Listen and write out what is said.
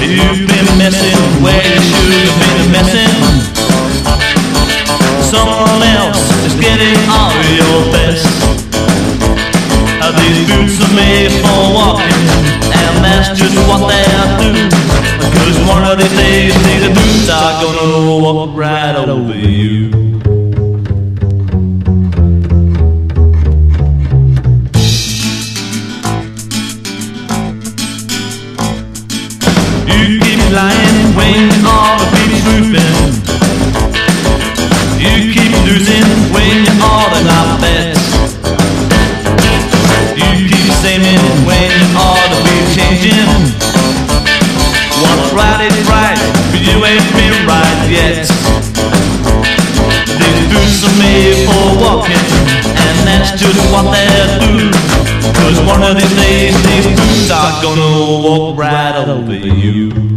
You've been messing where you should have been messing. Someone else is getting all your best. These boots are made for walking, and that's just what they'll do. Cause one of these days these boots are gonna walk right over you. You keep lying when all the keep moving. You keep losing when you ought to not bet. You keep saying when you ought to be changing. What's right is right, but you ain't been right yet. These boots are made for walking, and that's just what they'll do. Cause one of these days these boots are gonna walk right over you.